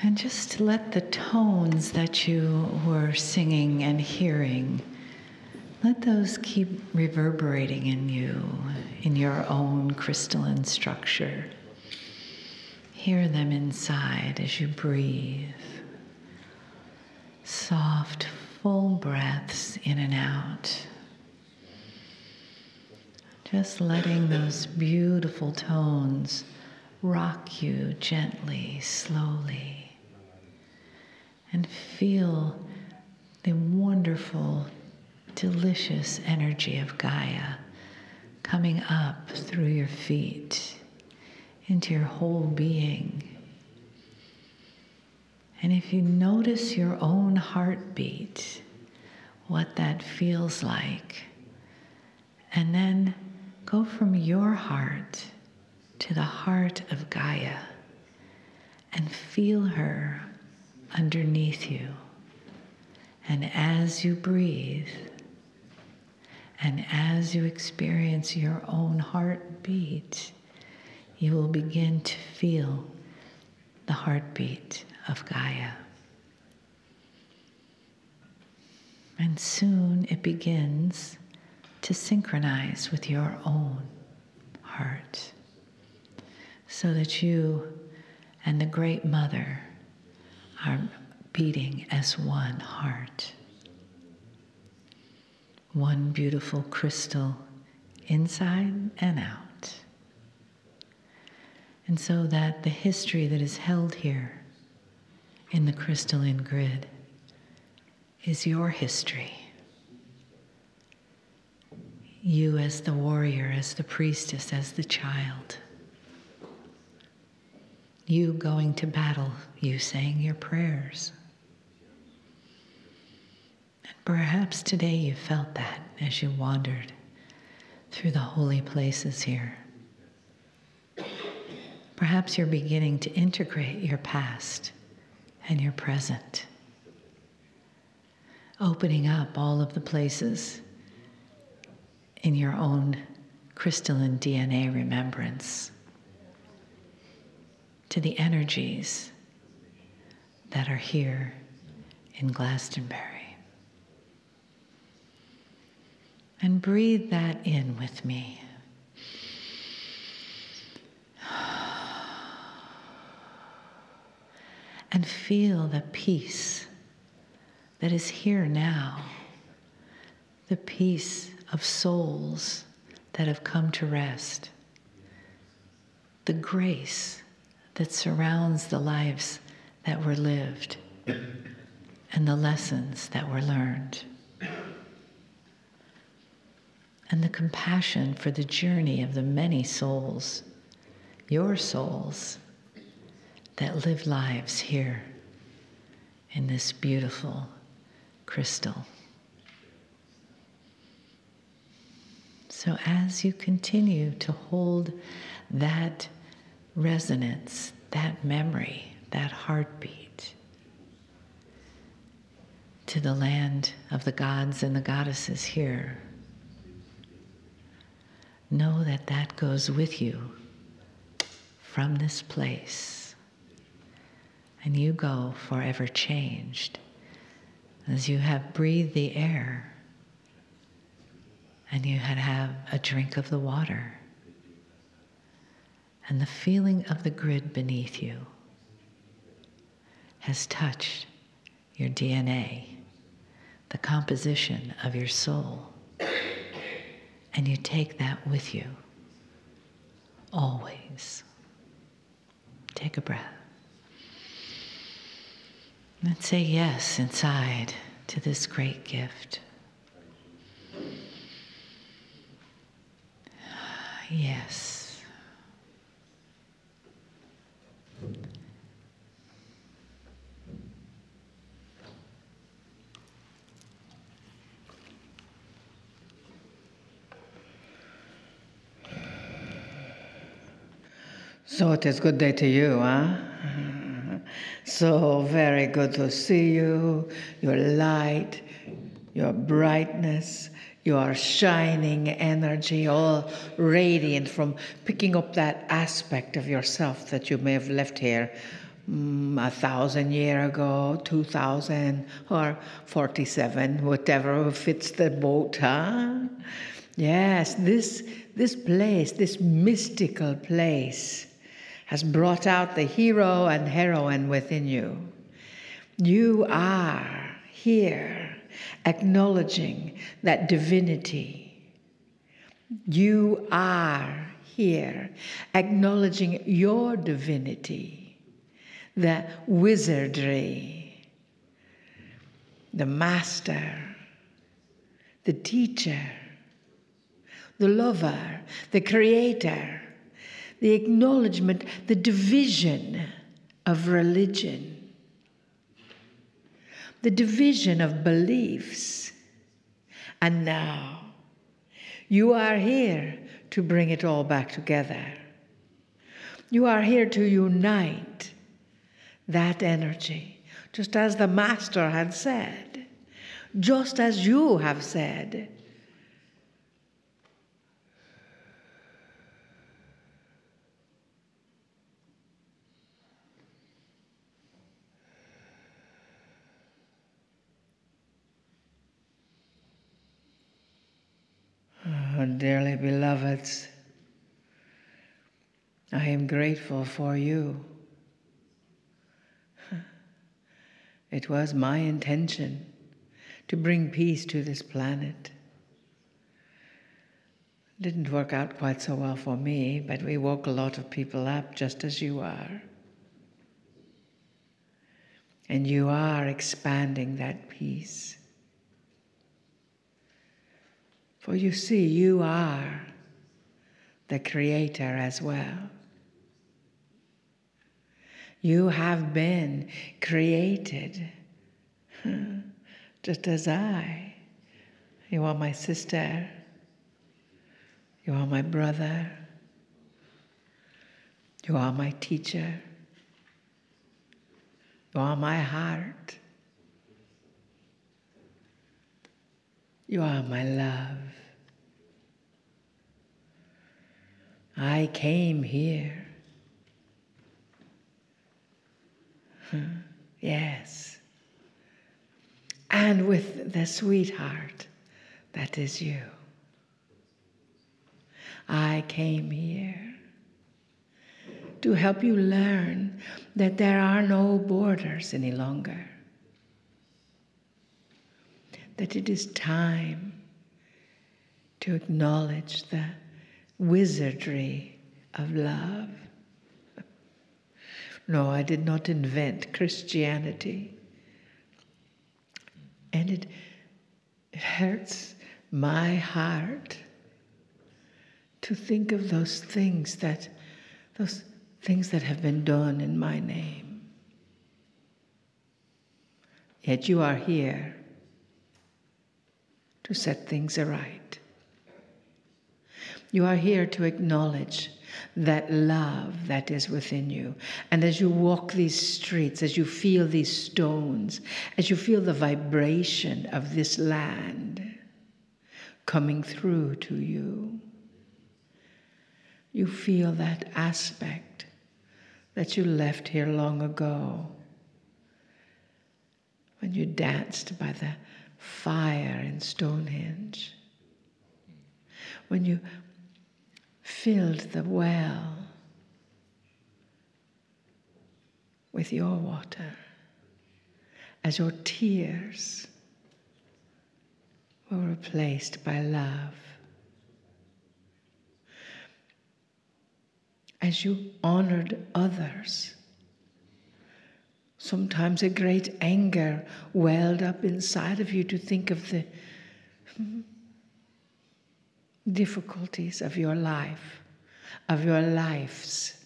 And just let the tones that you were singing and hearing, let those keep reverberating in you, in your own crystalline structure. Hear them inside as you breathe. Soft, full breaths in and out. Just letting those beautiful tones rock you gently, slowly. And feel the wonderful, delicious energy of Gaia coming up through your feet into your whole being. And if you notice your own heartbeat, what that feels like, and then go from your heart to the heart of Gaia and feel her underneath you. And as you breathe, and as you experience your own heartbeat, you will begin to feel the heartbeat of Gaia. And soon it begins to synchronize with your own heart, so that you and the Great Mother are beating as one heart. One beautiful crystal inside and out. And so that the history that is held here in the crystalline grid is your history. You as the warrior, as the priestess, as the child. You going to battle, you saying your prayers. And perhaps today you felt that as you wandered through the holy places here. Perhaps you're beginning to integrate your past and your present, opening up all of the places in your own crystalline DNA remembrance to the energies that are here in Glastonbury. And breathe that in with me. And feel the peace that is here now, the peace of souls that have come to rest, the grace that surrounds the lives that were lived and the lessons that were learned, and the compassion for the journey of the many souls, your souls, that live lives here in this beautiful crystal. So as you continue to hold that resonance, that memory, that heartbeat to the land of the gods and the goddesses here, know that that goes with you from this place. And you go forever changed as you have breathed the air and you have a drink of the water and the feeling of the grid beneath you has touched your DNA, the composition of your soul, and you take that with you always. Take a breath. And say yes inside to this great gift. Yes. So it is good day to you, huh? So very good to see you, your light, your brightness, your shining energy, all radiant from picking up that aspect of yourself that you may have left here 1,000 years ago, 2,000 or 47, whatever fits the boat, huh? Yes, this place, this mystical place, has brought out the hero and heroine within you. You are here acknowledging that divinity. You are here acknowledging your divinity, the wizardry, the master, the teacher, the lover, the creator, the acknowledgement, the division of religion, the division of beliefs. And now you are here to bring it all back together. You are here to unite that energy, just as the Master had said, just as you have said. Oh, dearly beloveds, I am grateful for you. It was my intention to bring peace to this planet. It didn't work out quite so well for me, but we woke a lot of people up just as you are. And you are expanding that peace. For you see, you are the creator as well. You have been created, just as I. You are my sister. You are my brother. You are my teacher. You are my heart. You are my love. I came here. Yes. And with the sweetheart that is you. I came here to help you learn that there are no borders any longer. That it is time to acknowledge the wizardry of love. No, I did not invent Christianity. And it hurts my heart to think of those things that have been done in my name. Yet you are here to set things aright. You are here to acknowledge that love that is within you. And as you walk these streets, as you feel these stones, as you feel the vibration of this land coming through to you, you feel that aspect that you left here long ago when you danced by the fire in Stonehenge, when you filled the well with your water, as your tears were replaced by love, as you honored others. Sometimes a great anger welled up inside of you to think of the difficulties of your life, of your lives.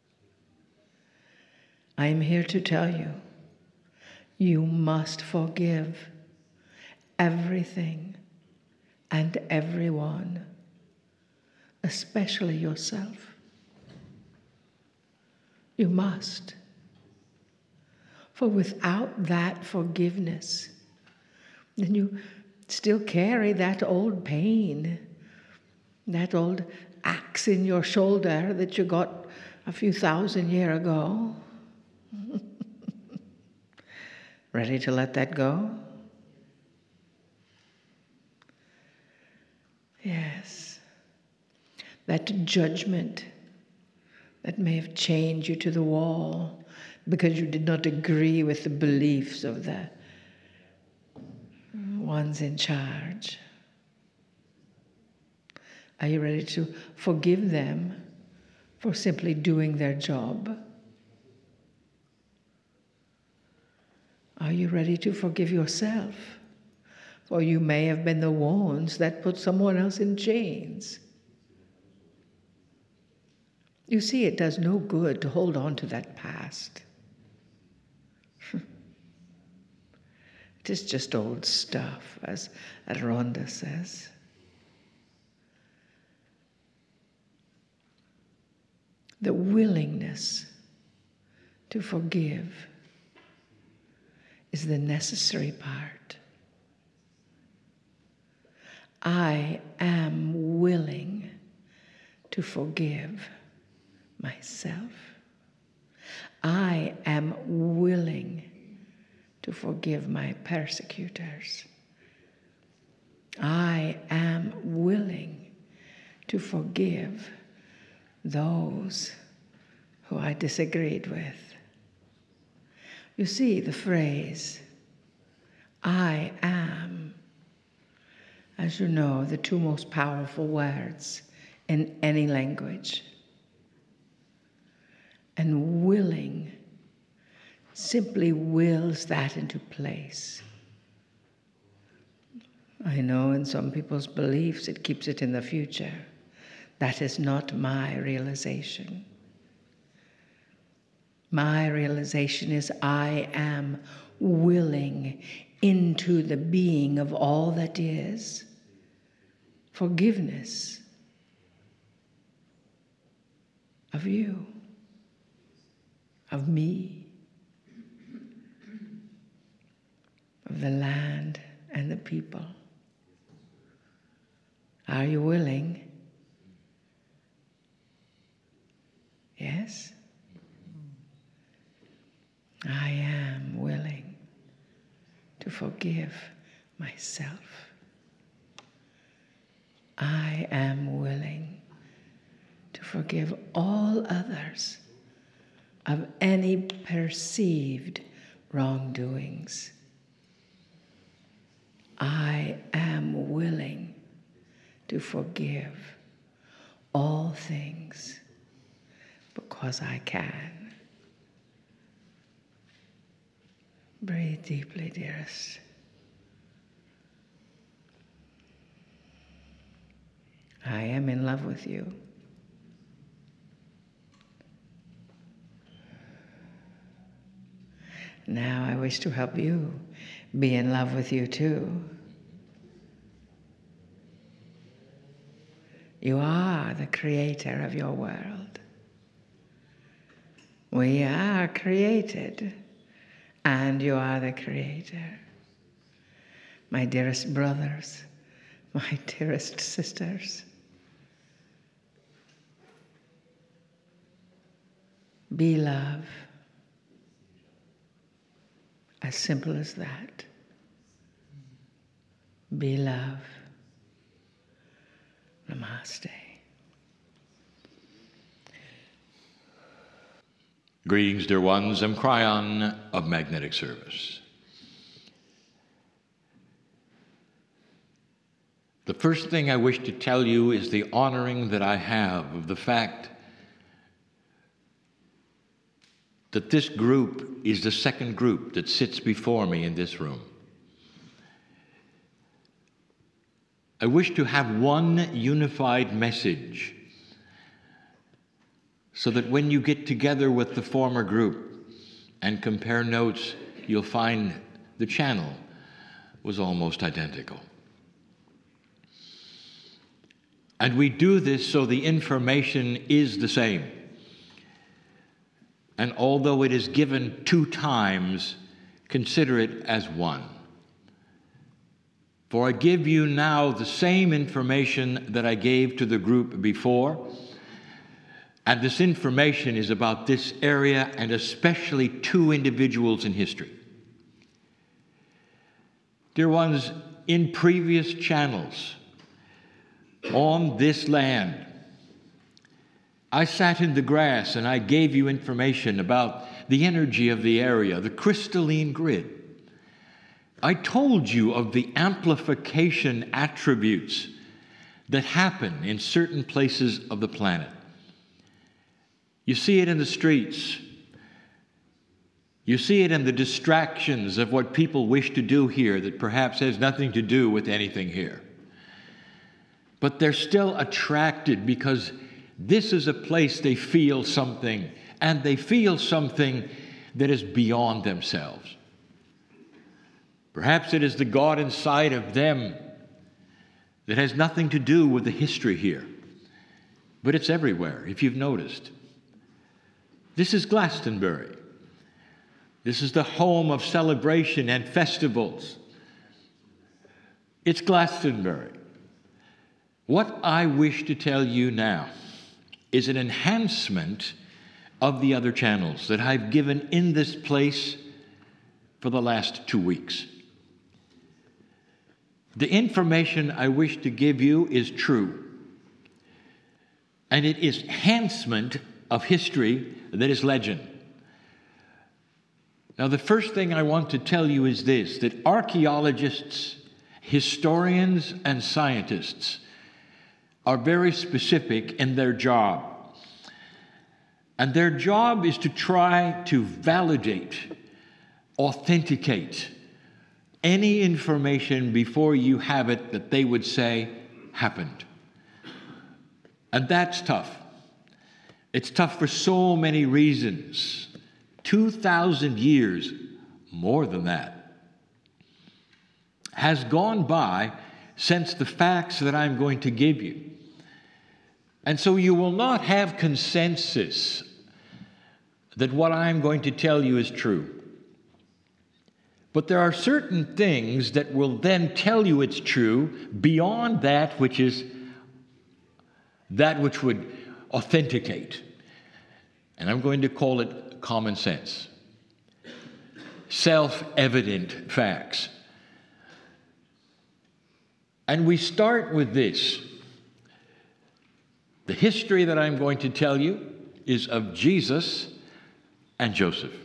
I am here to tell you, you must forgive everything and everyone, especially yourself. You must. For without that forgiveness, then you still carry that old pain, that old axe in your shoulder that you got a few thousand years ago. Ready to let that go? Yes. That judgment that may have chained you to the wall because you did not agree with the beliefs of the ones in charge. Are you ready to forgive them for simply doing their job? Are you ready to forgive yourself? For you may have been the ones that put someone else in chains. You see, it does no good to hold on to that past. It is just old stuff, as Rhonda says. The willingness to forgive is the necessary part. I am willing to forgive myself. I am willing to forgive my persecutors. I am willing to forgive those who I disagreed with. You see, the phrase, I am, as you know, the two most powerful words in any language. And willing simply wills that into place. I know in some people's beliefs it keeps it in the future. That is not my realization. My realization is I am willing into the being of all that is forgiveness of you, of me, of the land and the people. Are you willing? Yes? I am willing to forgive myself. I am willing to forgive all others of any perceived wrongdoings. I am willing to forgive all things because I can. Breathe deeply, dearest. I am in love with you. Now I wish to help you be in love with you too. You are the creator of your world. We are created, and you are the creator. My dearest brothers, my dearest sisters, be love. As simple as that. Be love. Namaste. Greetings, dear ones. I'm Cryon of Magnetic Service. The first thing I wish to tell you is the honoring that I have of the fact that this group is the second group that sits before me in this room. I wish to have one unified message so that when you get together with the former group and compare notes, you'll find the channel was almost identical. And we do this so the information is the same. And although it is given 2 times, consider it as one. For I give you now the same information that I gave to the group before, And this information is about this area and especially two individuals in history. Dear ones, in previous channels on this land, I sat in the grass and I gave you information about the energy of the area, the crystalline grid. I told you of the amplification attributes that happen in certain places of the planet. You see it in the streets. You see it in the distractions of what people wish to do here that perhaps has nothing to do with anything here. But they're still attracted because this is a place they feel something, and they feel something that is beyond themselves. Perhaps it is the God inside of them that has nothing to do with the history here, but it's everywhere, if you've noticed. This is Glastonbury. This is the home of celebration and festivals. It's Glastonbury. What I wish to tell you now is an enhancement of the other channels that I've given in this place for the last 2 weeks. The information I wish to give you is true, and it is enhancement of history that is legend. Now, the first thing I want to tell you is this, that archaeologists, historians, and scientists are very specific in their job. And their job is to try to validate, authenticate any information before you have it that they would say happened. And that's tough. It's tough for so many reasons. 2,000 years, more than that, has gone by since the facts that I'm going to give you. And so you will not have consensus that what I'm going to tell you is true. But there are certain things that will then tell you it's true beyond that which is that which would authenticate. And I'm going to call it common sense. Self-evident facts. And we start with this. The history that I'm going to tell you is of Jesus and Joseph.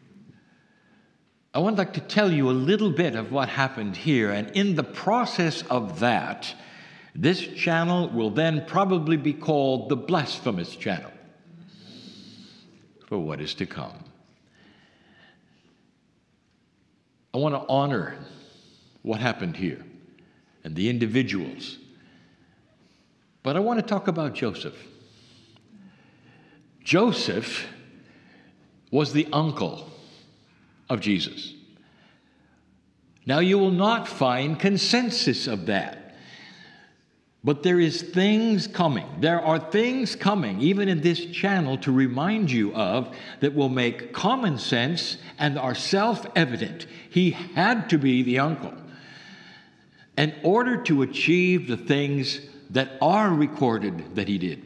I would like to tell you a little bit of what happened here, and in the process of that, this channel will then probably be called the Blasphemous Channel for what is to come. I want to honor what happened here and the individuals. But I want to talk about Joseph. Joseph was the uncle of Jesus. Now, you will not find consensus of that. But there is things coming. There are things coming, even in this channel, to remind you of that will make common sense and are self-evident. He had to be the uncle in order to achieve the things that are recorded that he did.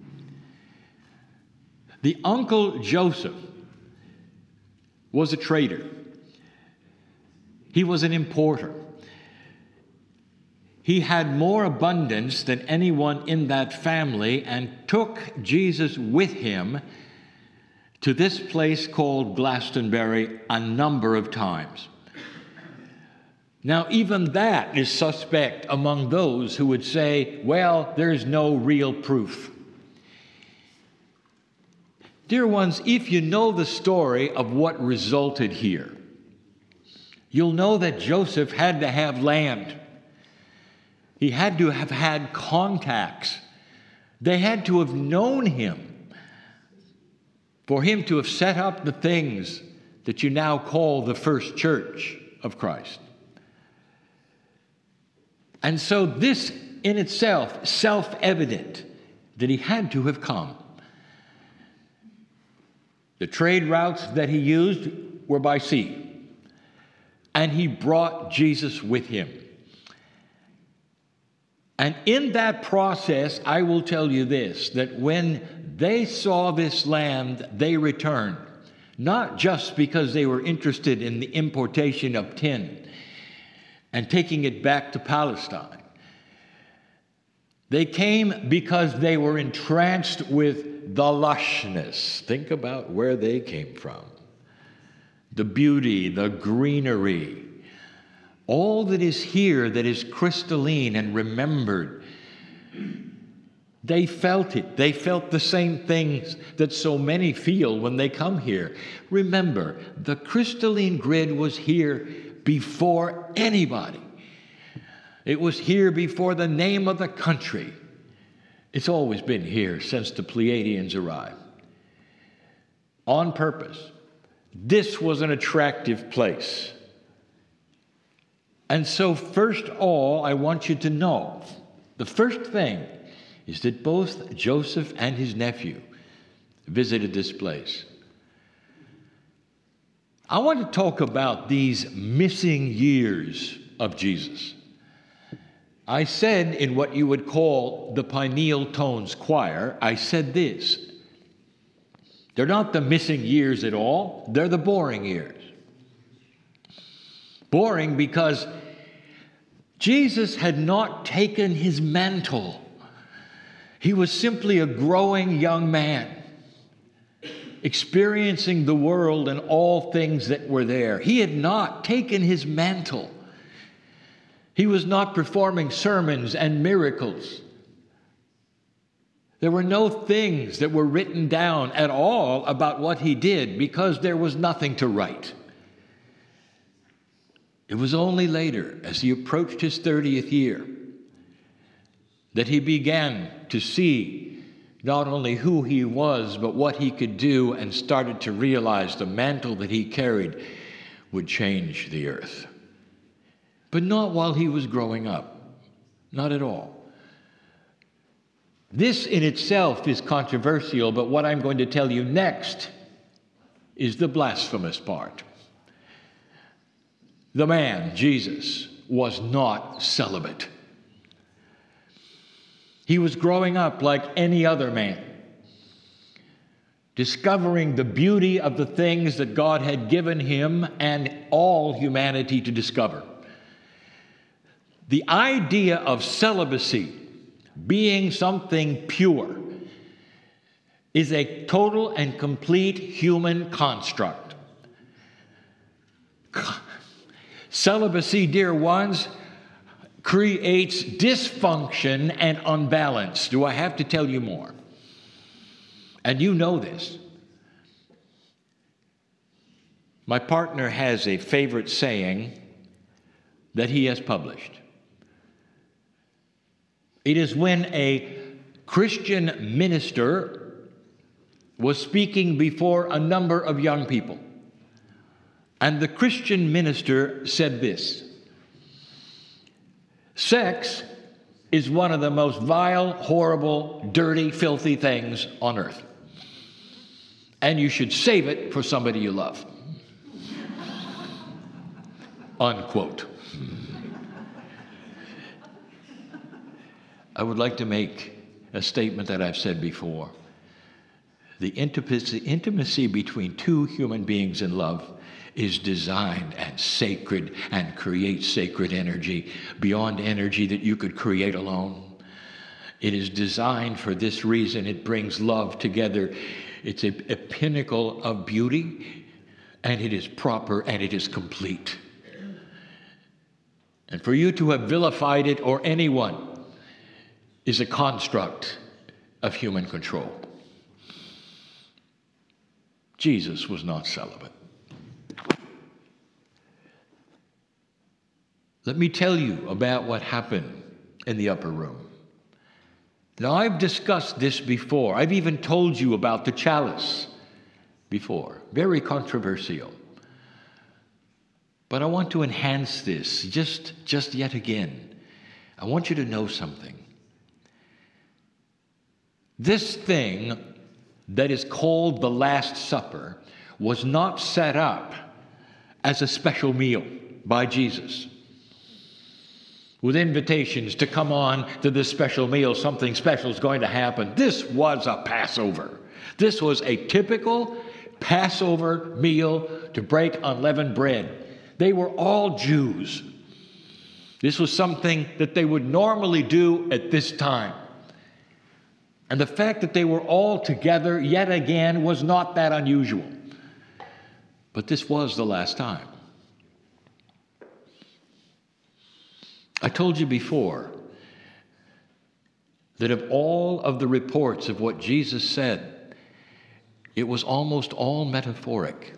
The uncle Joseph was a trader. He was an importer. He had more abundance than anyone in that family and took Jesus with him to this place called Glastonbury a number of times. Now, even that is suspect among those who would say, well, there's no real proof. Dear ones, if you know the story of what resulted here, you'll know that Joseph had to have land. He had to have had contacts. They had to have known him for him to have set up the things that you now call the first church of Christ. And so this in itself, self-evident that he had to have come. The trade routes that he used were by sea. And he brought Jesus with him. And in that process, I will tell you this, that when they saw this land, they returned. Not just because they were interested in the importation of tin and taking it back to Palestine. They came because they were entranced with the lushness. Think about where they came from. The beauty, the greenery, all that is here that is crystalline and remembered. They felt it. They felt the same things that so many feel when they come here. Remember, the crystalline grid was here before anybody. It was here before the name of the country. It's always been here since the Pleiadians arrived. On purpose. This was an attractive place. And so first of all, I want you to know, the first thing is that both Joseph and his nephew visited this place. I want to talk about these missing years of Jesus. I said in what you would call the pineal tones choir, I said this. They're not the missing years at all. They're the boring years. Boring because Jesus had not taken his mantle. He was simply a growing young man, experiencing the world and all things that were there. He had not taken his mantle. He was not performing sermons and miracles. There were no things that were written down at all about what he did because there was nothing to write. It was only later, as he approached his 30th year, that he began to see not only who he was, but what he could do, and started to realize the mantle that he carried would change the earth. But not while he was growing up. Not at all. This in itself is controversial, but what I'm going to tell you next is the blasphemous part. The man, Jesus, was not celibate. He was growing up like any other man, discovering the beauty of the things that God had given him and all humanity to discover. The idea of celibacy being something pure is a total and complete human construct. Celibacy, dear ones, creates dysfunction and unbalance. Do I have to tell you more? And you know this. My partner has a favorite saying that he has published. It is when a Christian minister was speaking before a number of young people. And the Christian minister said this: sex is one of the most vile, horrible, dirty, filthy things on earth. And you should save it for somebody you love. Unquote. I would like to make a statement that I've said before. The intimacy between two human beings in love is designed and sacred and creates sacred energy beyond energy that you could create alone. It is designed for this reason. It brings love together. It's a pinnacle of beauty, and it is proper and it is complete. And for you to have vilified it, or anyone, is a construct of human control. Jesus was not celibate. Let me tell you about what happened in the upper room. Now, I've discussed this before. I've even told you about the chalice before. Very controversial. But I want to enhance this just yet again. I want you to know something. This thing that is called the Last Supper was not set up as a special meal by Jesus. with invitations to come on to this special meal. Something special is going to happen. This was a Passover. This was a typical Passover meal to break unleavened bread. They were all Jews. This was something that they would normally do at this time. And the fact that they were all together yet again was not that unusual. But this was the last time. I told you before that of all of the reports of what Jesus said, it was almost all metaphoric.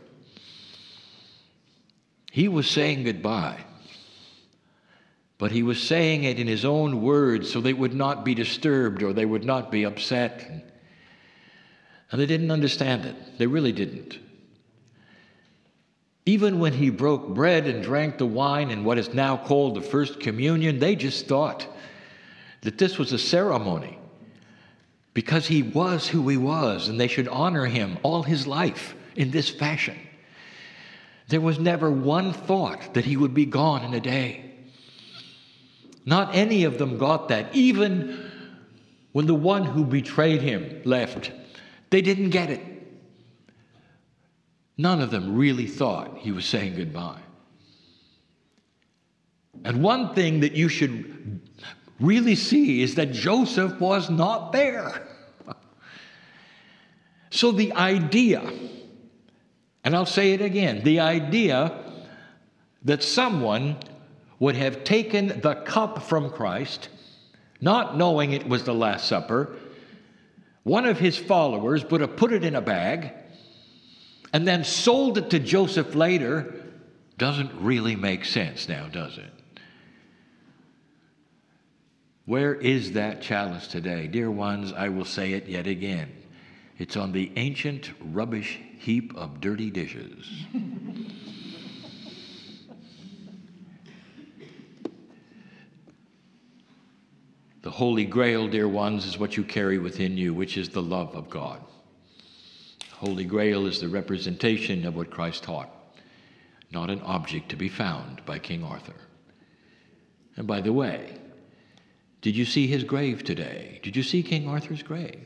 He was saying goodbye, but he was saying it in his own words so they would not be disturbed or they would not be upset. And they didn't understand it. They really didn't. Even when he broke bread and drank the wine in what is now called the First Communion, they just thought that this was a ceremony because he was who he was and they should honor him all his life in this fashion. There was never one thought that he would be gone in a day. Not any of them got that. Even when the one who betrayed him left, they didn't get it. None of them really thought he was saying goodbye. And one thing that you should really see is that Joseph was not there. So the idea, and I'll say it again, the idea that someone would have taken the cup from Christ, not knowing it was the Last Supper, one of his followers would have put it in a bag, and then sold it to Joseph later, doesn't really make sense now, does it? Where is that chalice today? Dear ones, I will say it yet again. It's on the ancient rubbish heap of dirty dishes. The Holy Grail, dear ones, is what you carry within you, which is the love of God. Holy Grail is the representation of what Christ taught, not an object to be found by King Arthur. And by the way, did you see his grave today? Did you see King Arthur's grave?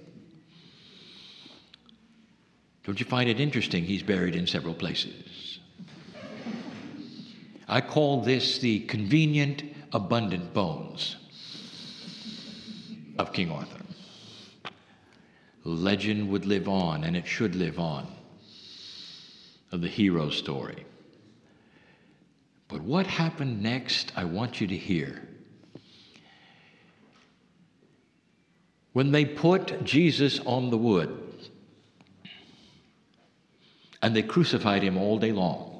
Don't you find it interesting he's buried in several places? I call this the convenient, abundant bones of King Arthur. Legend would live on, and it should live on, of the hero story. But what happened next, I want you to hear. When they put Jesus on the wood, and they crucified him all day long,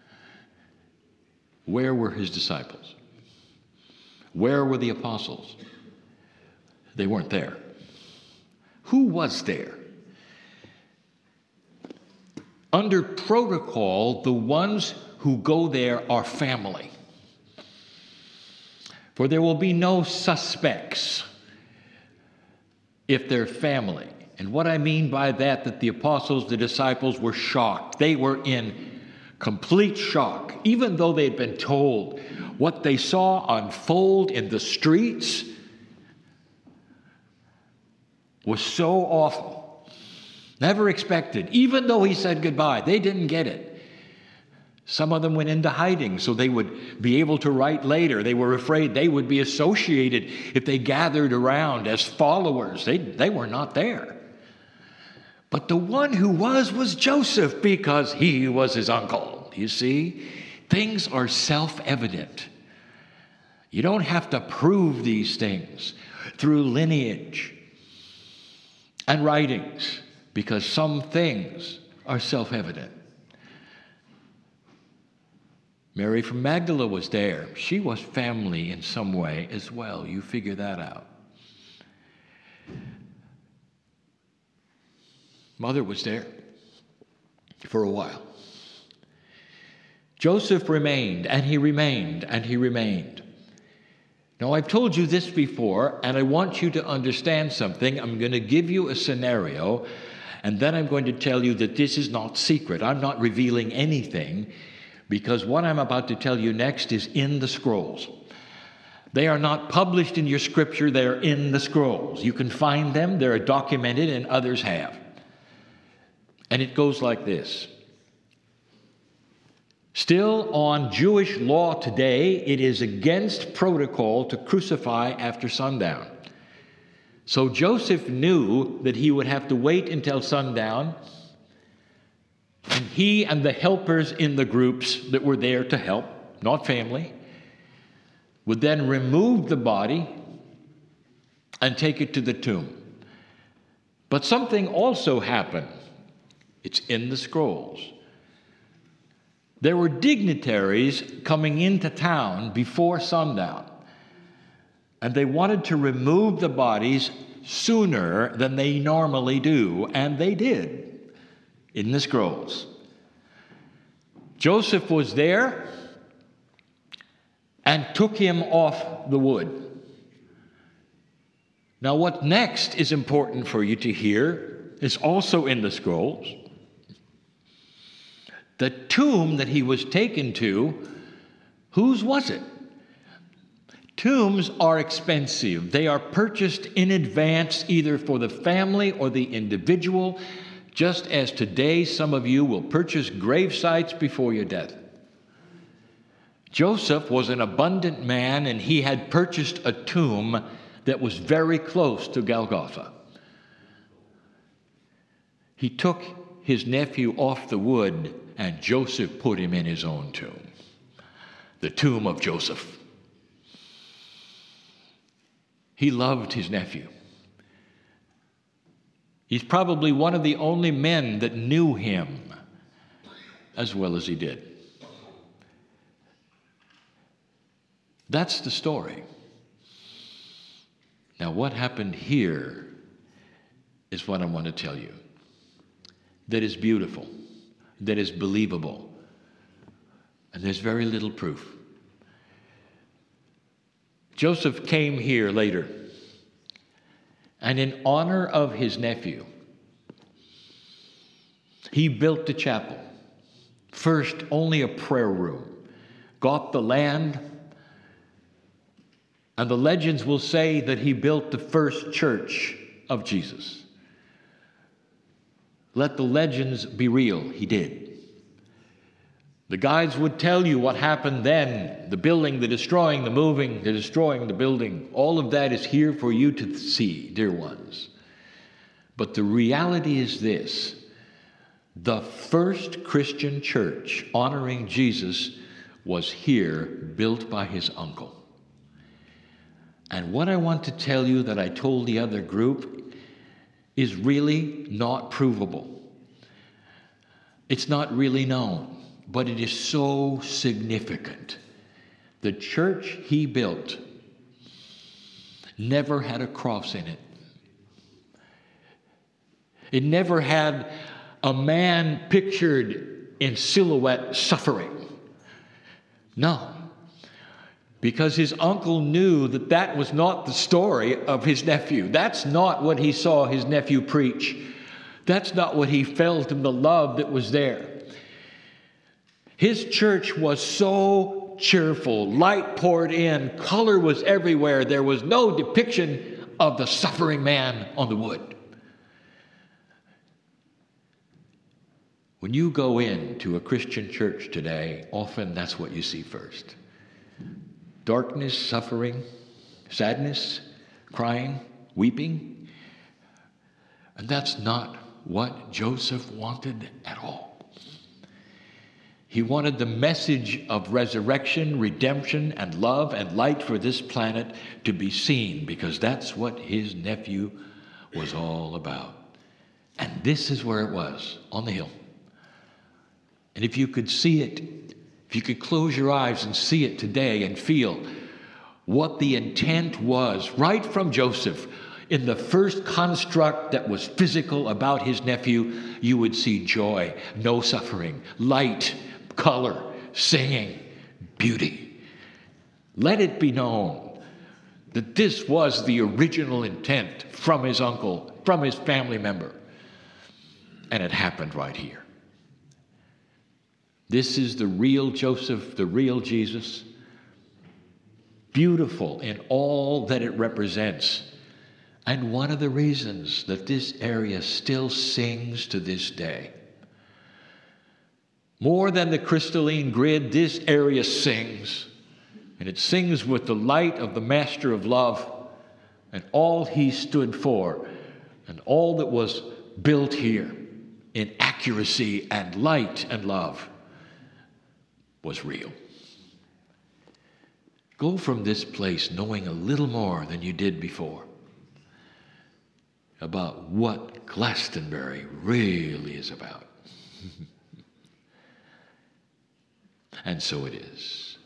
where were his disciples? Where were the apostles? They weren't there. Who was there? Under protocol, the ones who go there are family. For there will be no suspects if they're family. And what I mean by that the apostles, the disciples were shocked. They were in complete shock, even though they had been told what they saw unfold in the streets was so awful. Never expected. Even though he said goodbye, they didn't get it. Some of them went into hiding so they would be able to write later. They were afraid they would be associated if they gathered around as followers. They were not there. But the one who was Joseph, because he was his uncle. You see, things are self-evident. You don't have to prove these things through lineage and writings, because some things are self-evident. Mary from Magdala was there. She was family in some way as well. You figure that out. Mother was there for a while. Joseph remained, and he remained, and he remained. Now, I've told you this before, and I want you to understand something. I'm going to give you a scenario, and then I'm going to tell you that this is not secret. I'm not revealing anything, because what I'm about to tell you next is in the scrolls. They are not published in your scripture, they're in the scrolls. You can find them, they're documented, and others have. And it goes like this. Still, on Jewish law today, it is against protocol to crucify after sundown. So Joseph knew that he would have to wait until sundown, and he and the helpers in the groups that were there to help, not family, would then remove the body and take it to the tomb. But something also happened. It's in the scrolls. There were dignitaries coming into town before sundown, and they wanted to remove the bodies sooner than they normally do, and they did in the scrolls. Joseph was there and took him off the wood. Now, what next is important for you to hear is also in the scrolls. The tomb that he was taken to, whose was it? Tombs are expensive. They are purchased in advance, either for the family or the individual, just as today some of you will purchase grave sites before your death. Joseph was an abundant man, and he had purchased a tomb that was very close to Golgotha. He took his nephew off the wood, and Joseph put him in his own tomb, the tomb of Joseph. He loved his nephew. He's probably one of the only men that knew him as well as he did. That's the story. Now, what happened here is what I want to tell you. That is beautiful, that is believable, and there's very little proof. Joseph came here later, and in honor of his nephew, he built the chapel. First, only a prayer room, got the land, and the legends will say that he built the first church of Jesus. Let the legends be real, he did. The guides would tell you what happened then, the building, the destroying, the moving, the destroying, the building. All of that is here for you to see, dear ones. But the reality is this: the first Christian church honoring Jesus was here, built by his uncle. And what I want to tell you that I told the other group is really not provable. It's not really known, but it is so significant. The church he built never had a cross in it. It never had a man pictured in silhouette suffering. No. Because his uncle knew that that was not the story of his nephew. That's not what he saw his nephew preach. That's not what he felt in the love that was there. His church was so cheerful, light poured in, color was everywhere. There was no depiction of the suffering man on the wood. When you go into a Christian church today, often that's what you see first. Darkness, suffering, sadness, crying, weeping. And that's not what Joseph wanted at all. He wanted the message of resurrection, redemption, and love and light for this planet to be seen, because that's what his nephew was all about. And this is where it was, on the hill. And if you could see it, if you could close your eyes and see it today and feel what the intent was right from Joseph in the first construct that was physical about his nephew, you would see joy, no suffering, light, color, singing, beauty. Let it be known that this was the original intent from his uncle, from his family member. And it happened right here. This is the real Joseph, the real Jesus. beautiful in all that it represents. And one of the reasons that this area still sings to this day. More than the crystalline grid, this area sings. And it sings with the light of the Master of Love and all he stood for and all that was built here in accuracy and light and love was real. Go from this place knowing a little more than you did before about what Glastonbury really is about. And so it is.